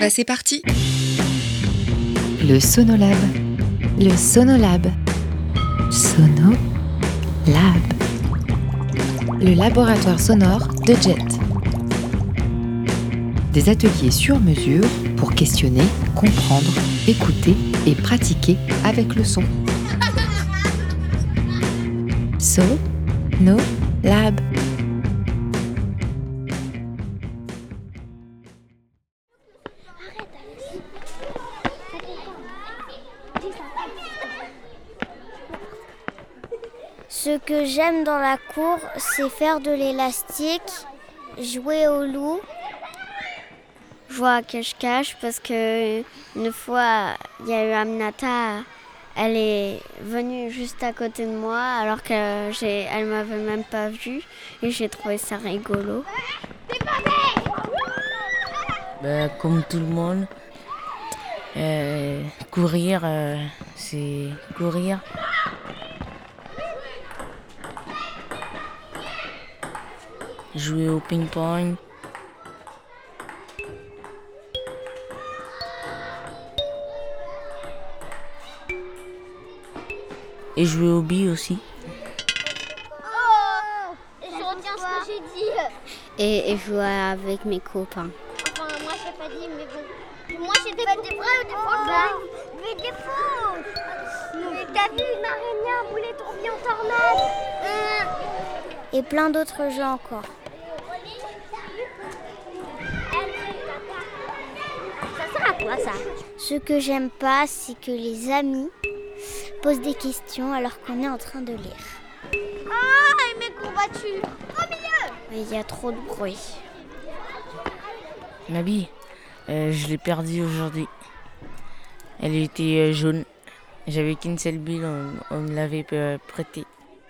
C'est parti. Le Sonolab. Le Sonolab. Sonolab. Le laboratoire sonore de Jet. Des ateliers sur mesure pour questionner, comprendre, écouter et pratiquer avec le son. Sonolab. Ce que j'aime dans la cour, c'est faire de l'élastique, jouer au loup, jouer à cache-cache parce que une fois, il y a eu Aminata, elle est venue juste à côté de moi alors qu'elle m'avait même pas vue et j'ai trouvé ça rigolo. Comme tout le monde, courir, c'est courir. Jouer au ping-pong. Et jouer au billes aussi. Oh, je retiens ce que j'ai dit. Et jouer avec mes copains. Enfin, moi j'ai pas dit, mais bon. Moi j'ai des vrais ou des fausses. Mais des fausses. Mais t'as vu une araignée, un boulet tourné en tornade. Et plein d'autres jeux encore. Ça sert à quoi ça? Ce que j'aime pas, c'est que les amis posent des questions alors qu'on est en train de lire. Ah, et mes courbatures au milieu. Il y a trop de bruit. Ma bille, je l'ai perdue aujourd'hui. Elle était jaune. J'avais qu'une seule bille, on me l'avait prêtée.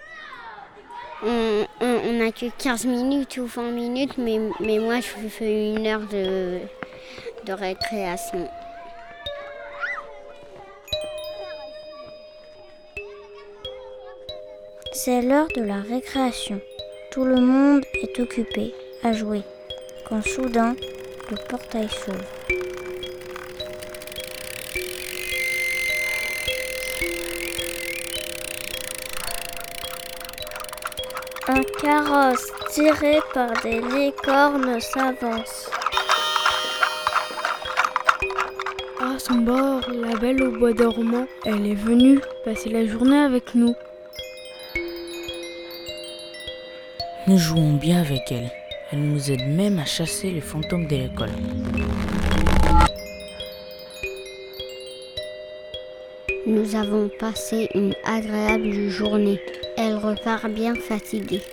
On n'a que 15 minutes ou 20 minutes, mais moi je fais 1 heure de récréation. C'est l'heure de la récréation. Tout le monde est occupé à jouer, quand soudain le portail s'ouvre. Un carrosse tiré par des licornes s'avance. Ah, Sambar, la belle au bois dormant, elle est venue passer la journée avec nous. Nous jouons bien avec elle. Elle nous aide même à chasser les fantômes de l'école. Nous avons passé une agréable journée. Elle repart bien fatiguée.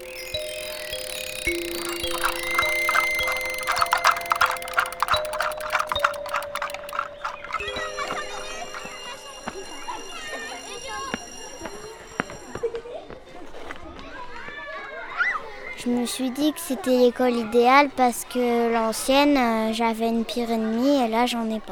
Je me suis dit que c'était l'école idéale parce que l'ancienne, j'avais une pire ennemie et là, j'en ai pas.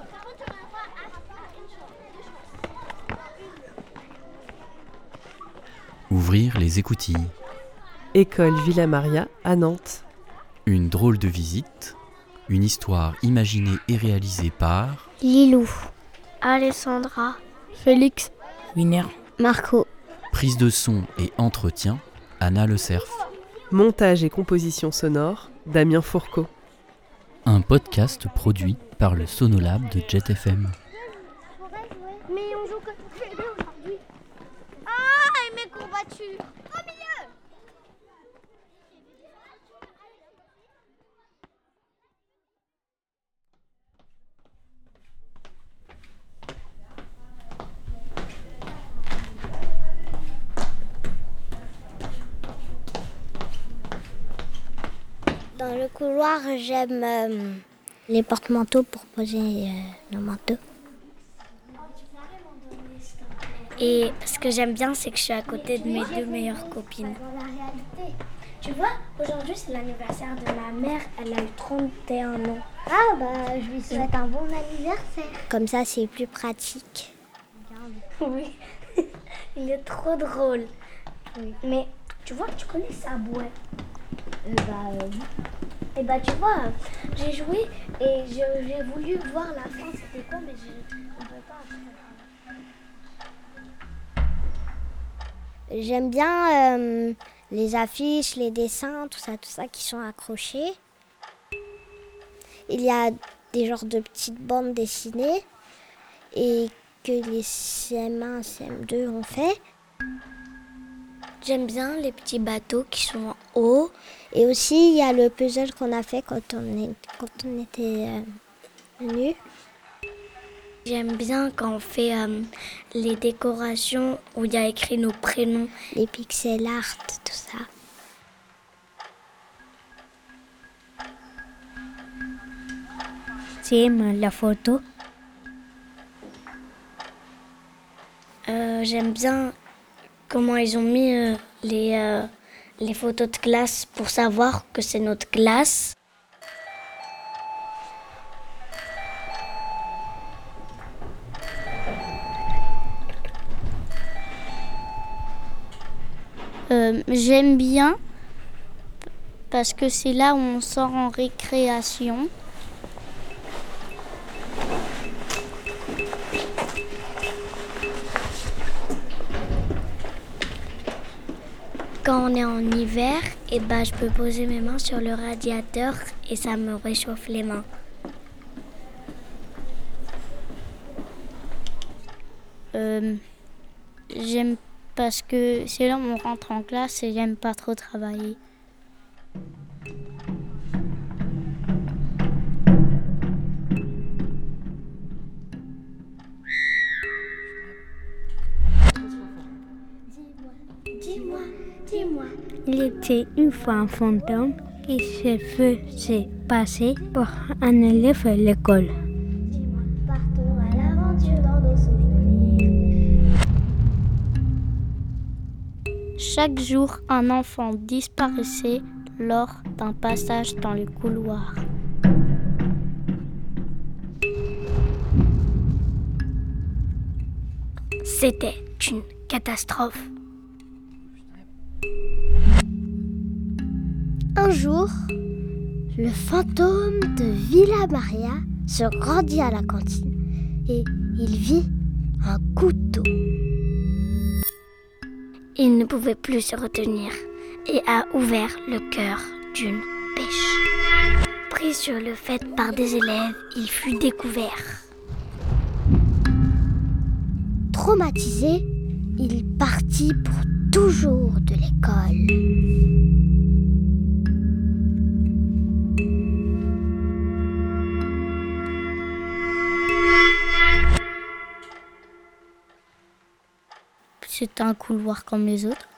Ouvrir les écoutilles. École Villa Maria à Nantes. Une drôle de visite. Une histoire imaginée et réalisée par Lilou, Alessandra, Félix, Winner, Marco. Prise de son et entretien, Anna Le Cerf. Montage et composition sonore, Damien Fourcault. Un podcast produit par le Sonolab de Jet FM. Mais on joue que tous les deux aujourd'hui. Ah, et mes courbatures au milieu. Dans le couloir, j'aime les porte-manteaux pour poser nos manteaux. Et ce que j'aime bien, c'est que je suis à côté de mes 2 meilleures copines. Tu vois, aujourd'hui, c'est l'anniversaire de ma mère. Elle a eu 31 ans. Ah, bah, je lui souhaite un bon anniversaire. Comme ça, c'est plus pratique. Oui, il est trop drôle. Oui. Mais tu vois, tu connais Subway? Oui. Et bah tu vois, j'ai joué et j'ai voulu voir la fin, c'était quoi, mais je ne peux pas après. J'aime bien les affiches, les dessins, tout ça qui sont accrochés. Il y a des genres de petites bandes dessinées et que les CM1, CM2 ont fait. J'aime bien les petits bateaux qui sont en haut. Et aussi, il y a le puzzle qu'on a fait quand on était venus. J'aime bien quand on fait les décorations où il y a écrit nos prénoms. Les pixel art, tout ça. J'aime la photo. J'aime bien comment ils ont mis les photos de classe pour savoir que c'est notre classe. J'aime bien parce que c'est là où on sort en récréation. Quand on est en hiver, je peux poser mes mains sur le radiateur et ça me réchauffe les mains. J'aime parce que c'est là où on rentre en classe et j'aime pas trop travailler. Dis-moi. Il était une fois un fantôme qui se faisait passer pour un élève à l'école. Dis-moi, partons à l'aventure dans nos souvenirs. Chaque jour, un enfant disparaissait lors d'un passage dans le couloir. C'était une catastrophe. Un jour, le fantôme de Villa Maria se rendit à la cantine et il vit un couteau. Il ne pouvait plus se retenir et a ouvert le cœur d'une pêche. Pris sur le fait par des élèves, il fut découvert. Traumatisé, il partit pour toujours de l'école. C'est un couloir comme les autres.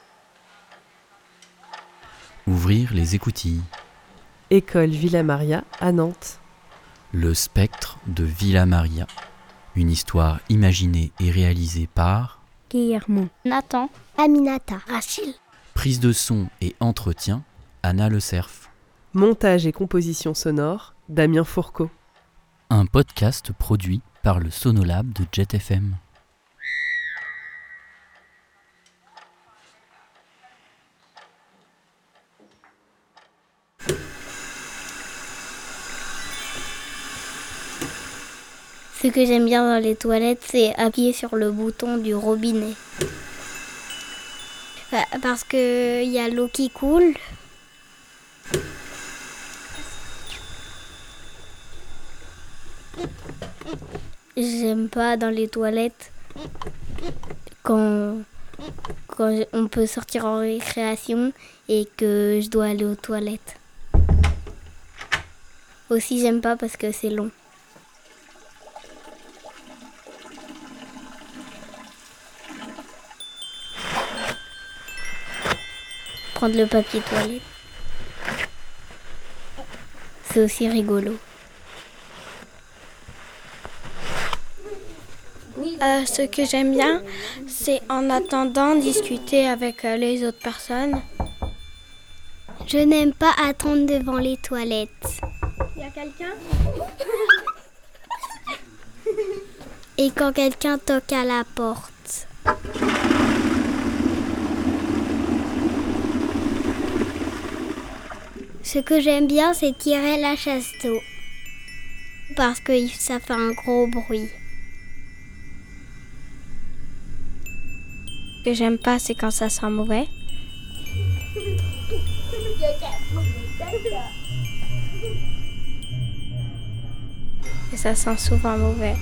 Ouvrir les écoutilles. École Villa Maria à Nantes. Le spectre de Villa Maria. Une histoire imaginée et réalisée par Guillermo, Nathan, Aminata, Rachel. Prise de son et entretien, Anna Le Cerf. Montage et composition sonore, Damien Fourcault. Un podcast produit par le Sonolab de Jet FM. Ce que j'aime bien dans les toilettes, c'est appuyer sur le bouton du robinet. Parce qu'il y a l'eau qui coule. J'aime pas dans les toilettes quand on peut sortir en récréation et que je dois aller aux toilettes. Aussi, j'aime pas parce que c'est long. Prendre le papier toilette. C'est aussi rigolo. Ce que j'aime bien, c'est en attendant discuter avec les autres personnes. Je n'aime pas attendre devant les toilettes. Il y a quelqu'un ? Et quand quelqu'un toque à la porte. Ce que j'aime bien, c'est tirer la chasse d'eau. Parce que ça fait un gros bruit. Ce que j'aime pas, c'est quand ça sent mauvais. Et ça sent souvent mauvais.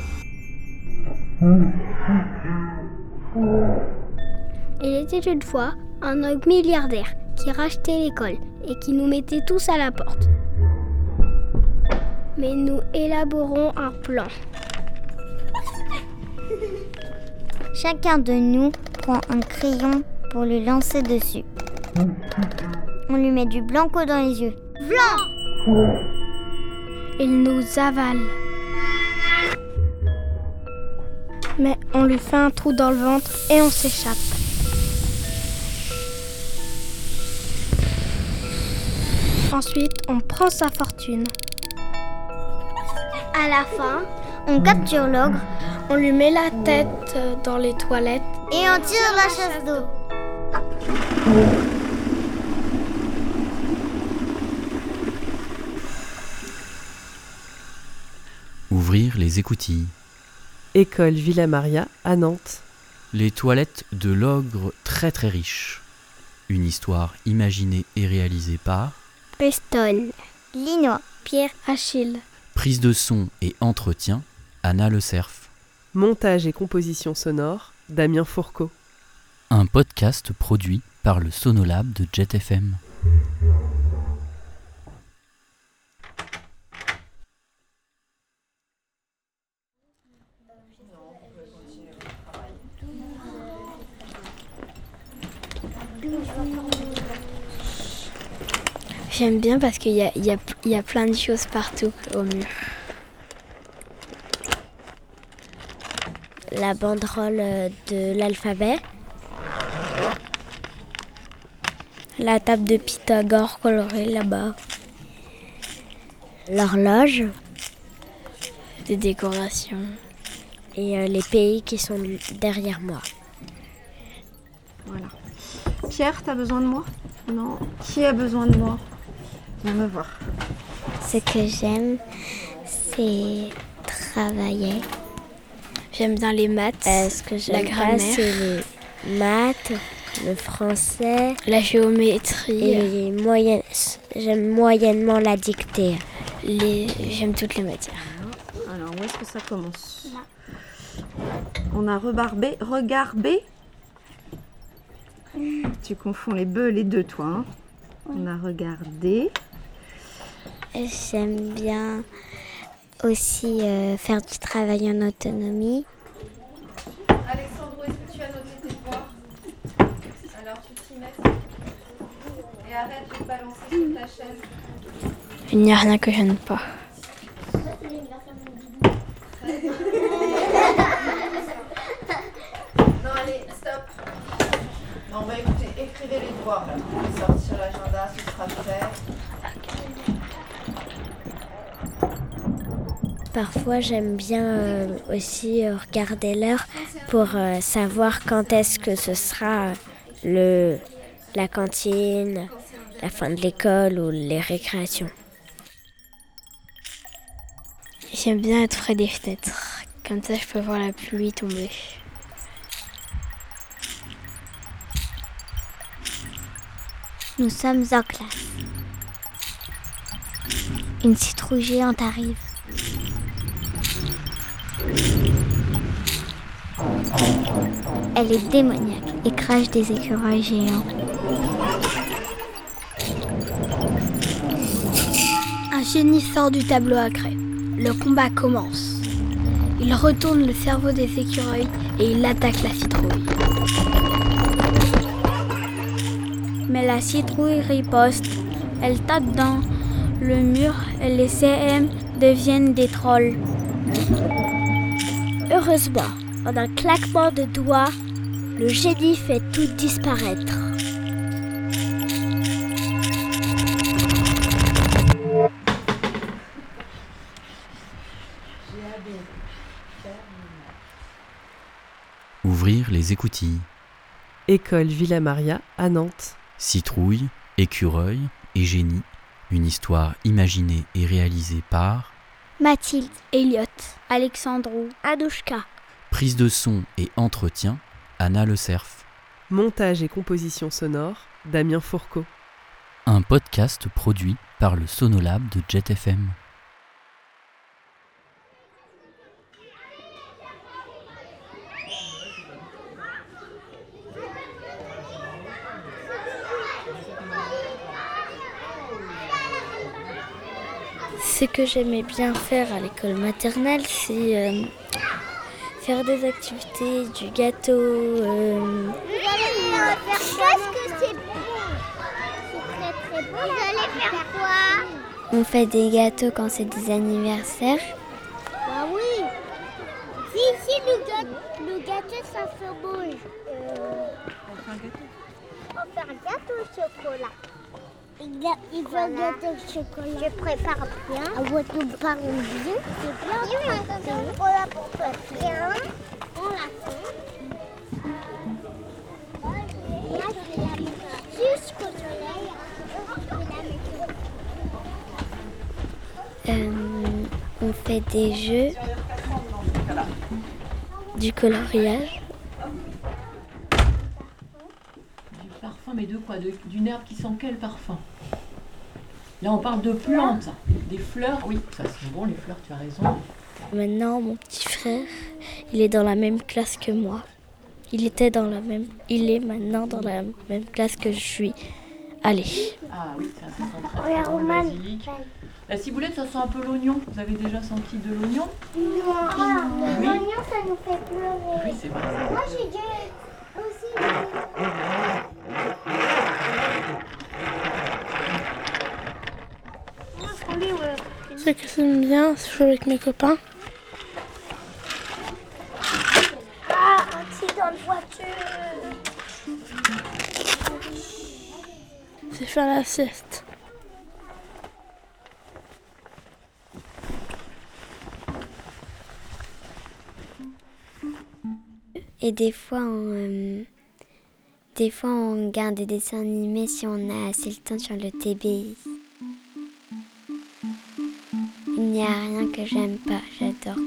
Il était une fois un homme milliardaire qui rachetait l'école et qui nous mettait tous à la porte. Mais nous élaborons un plan. Chacun de nous prend un crayon pour lui lancer dessus. On lui met du blanco dans les yeux. Blanc! Il nous avale. Mais on lui fait un trou dans le ventre et on s'échappe. Ensuite, on prend sa fortune. À la fin, on capture l'ogre, on lui met la tête dans les toilettes et on tire la chasse d'eau. Ouvrir les écoutilles. École Villa Maria à Nantes. Les toilettes de l'ogre très très riche. Une histoire imaginée et réalisée par Bristol, Linois, Pierre, Achille. Prise de son et entretien, Anna Le Cerf. Montage et composition sonore, Damien Fourcault. Un podcast produit par le Sonolab de Jet FM. J'aime bien parce qu'il y a plein de choses partout au mur. La banderole de l'alphabet. La table de Pythagore colorée là-bas. L'horloge. Des décorations. Et les pays qui sont derrière moi. Voilà. Pierre, t'as besoin de moi? Non. Qui a besoin de moi? Viens me voir. Ce que j'aime, c'est travailler. J'aime bien les maths. Ce que j'aime pas, c'est les maths, le français, la géométrie. Et j'aime moyennement la dictée. J'aime toutes les matières. Alors, où est-ce que ça commence? On a regardé. Tu confonds les bœufs et les deux, toi. Hein. On a regardé. J'aime bien aussi faire du travail en autonomie. Alexandro, est-ce que tu as noté tes devoirs? Alors tu t'y mets. Et arrête de te balancer sur ta chaise. Il n'y a rien que je n'aime pas. Non, allez, stop. Non, bah écoutez, écrivez les devoirs là. On va sortir l'agenda, ce sera fait. Parfois, j'aime bien aussi regarder l'heure pour savoir quand est-ce que ce sera la cantine, la fin de l'école ou les récréations. J'aime bien être près des fenêtres, comme ça je peux voir la pluie tomber. Nous sommes en classe. Une citrouille géante arrive. Elle est démoniaque et crache des écureuils géants. Un génie sort du tableau à craie. Le combat commence. Il retourne le cerveau des écureuils et il attaque la citrouille. Mais la citrouille riposte. Elle tape dans le mur et les CM deviennent des trolls. Heureusement, en un claquement de doigts, le génie fait tout disparaître. Ouvrir les écoutilles. École Villa Maria à Nantes. Citrouille, écureuil et génie, une histoire imaginée et réalisée par Mathilde, Elliot, Alexandro, Adushka. Prise de son et entretien, Anna Le Cerf. Montage et composition sonore, Damien Fourcault. Un podcast produit par le Sonolab de Jet FM. Ce que j'aimais bien faire à l'école maternelle, c'est faire des activités, du gâteau. Vous allez faire parce que c'est bon. C'est très très bon. Vous allez faire quoi? On fait des gâteaux quand c'est des anniversaires. Ah oui. Si le gâteau ça fait bouge. On fait un gâteau. On fait un gâteau au chocolat. Il veut un gâteau au chocolat. Je prépare bien. Nous parlons bien. C'est bien. On la prépare bien. On la fait. Là, je vais la mettre jusqu'au soleil. On fait des jeux, du coloriage. Du parfum, mais de quoi? D'une herbe qui sent quel parfum? Là, on parle de plantes, des fleurs. Oui, ça sent bon, les fleurs, tu as raison. Maintenant, mon petit frère, il est dans la même classe que moi. Il est maintenant dans la même classe que je suis. Allez. Ah oui, ça sent très bon, basique. La ciboulette, ça sent un peu l'oignon. Vous avez déjà senti de l'oignon? Non, l'oignon, ça nous fait pleurer. Oui, c'est vrai. Moi, j'ai déjà aussi. Ce que j'aime bien, c'est jouer avec mes copains. Ah, accident de voiture. C'est faire la sieste. Et des fois, on regarde des dessins animés si on a assez le temps sur le TBI. Il n'y a rien que j'aime pas, j'adore.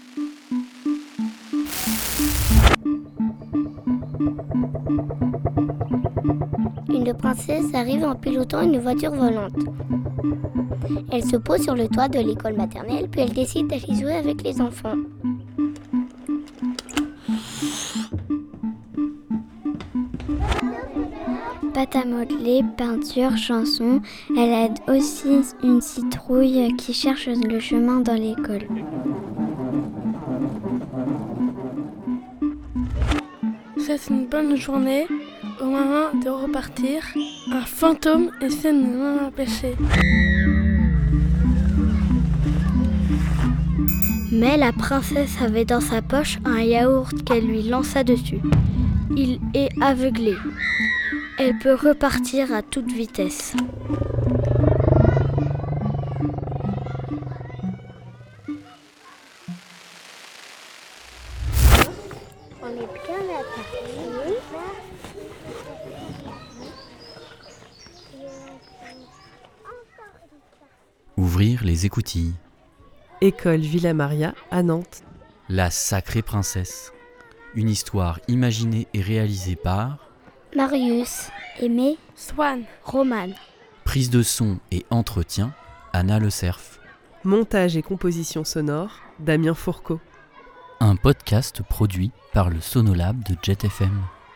Une princesse arrive en pilotant une voiture volante. Elle se pose sur le toit de l'école maternelle, puis elle décide d'aller jouer avec les enfants. Pâte à modeler, peinture, chanson. Elle aide aussi une citrouille qui cherche le chemin dans l'école. C'est une bonne journée. Au moment de repartir, un fantôme essaie de nous empêcher. Mais la princesse avait dans sa poche un yaourt qu'elle lui lança dessus. Il est aveuglé. Elle peut repartir à toute vitesse. On est bien là, Ouvrir les écoutilles. École Villa Maria à Nantes. La sacrée princesse. Une histoire imaginée et réalisée par Marius, Aimé, Swan, Roman. Prise de son et entretien, Anna Le Cerf. Montage et composition sonore, Damien Fourcault. Un podcast produit par le Sonolab de Jet FM.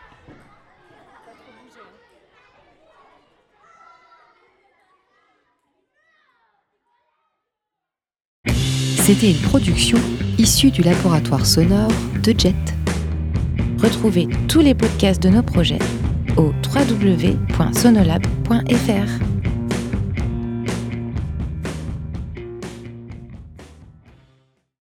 C'était une production issue du laboratoire sonore de Jet. Retrouvez tous les podcasts de nos projets au www.sonolab.fr.